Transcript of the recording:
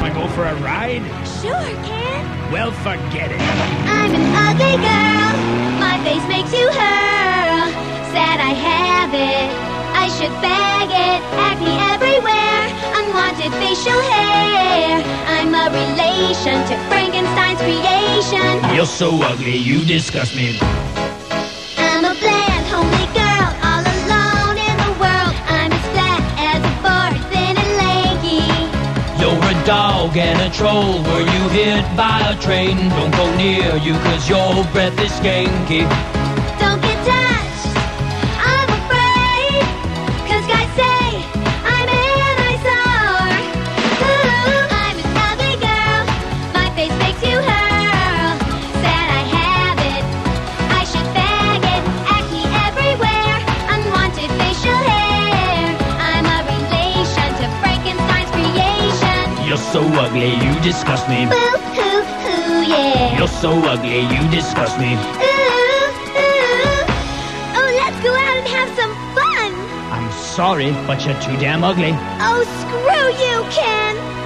Wanna go for a ride? Sure, Ken. Well, forget it. I'm an ugly girl. My face makes you hurl. Sad I have it. I should bag it. Acne everywhere. Unwanted facial hair. I'm a relation to Frankenstein's creation. You're so ugly, you disgust me. I'm a bland, homely girl, all alone in the world. I'm as flat as a board, thin and lanky. You're a dog and a troll. Were you hit by a train? Don't go near you, cause your breath is skanky. Don't get touched, I'm afraid, cause guys say I'm an eyesore. Ooh, I'm an ugly girl, my face makes you hurl. Sad I have it, I should bag it. Acne everywhere, unwanted facial hair. I'm a relation to Frankenstein's creation. You're so ugly, you disgust me. Boo hoo hoo, yeah. You're so ugly, you disgust me. Ooh, ooh. Oh, let's go out and have some fun. I'm sorry, but you're too damn ugly. Oh, screw you, Ken.